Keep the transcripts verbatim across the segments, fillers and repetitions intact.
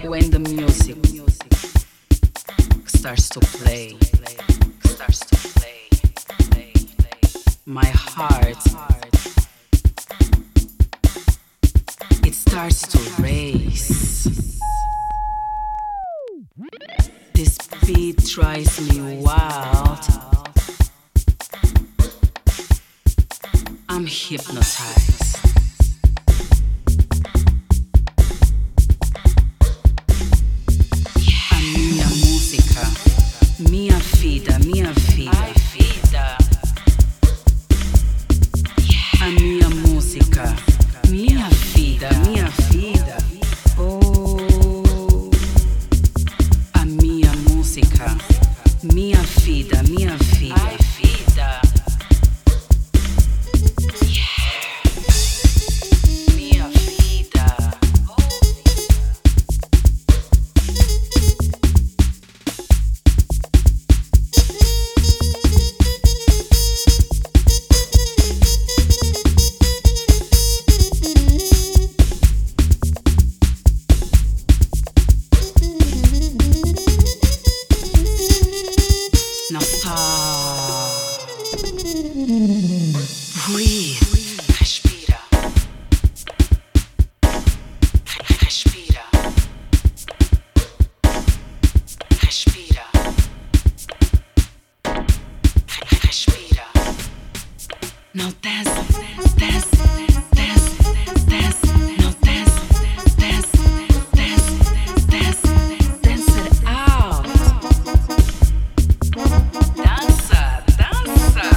when the music starts to play, starts to play, my heart, it starts to race. This beat drives me wild. I'm hypnotized. Minha vida, minha vida, Ai, vida. A minha música, minha vida, minha vida. Oh, a minha música, minha vida, minha vida. Ai, vida. Minha vida. Breathe. Respira. Respira. Respira. Respira. Now dance, dance, dance, dance. Now dance, dance, dance, dance, dance it out. Dança, dança.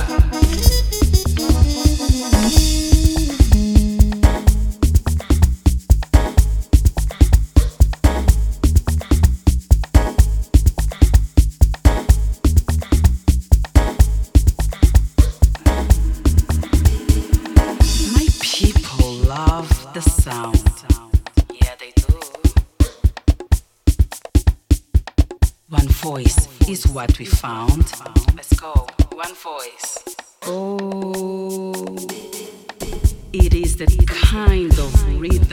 The sound. Yeah, they do. One voice is what we found. Let's go. One voice. Oh, it is the kind of rhythm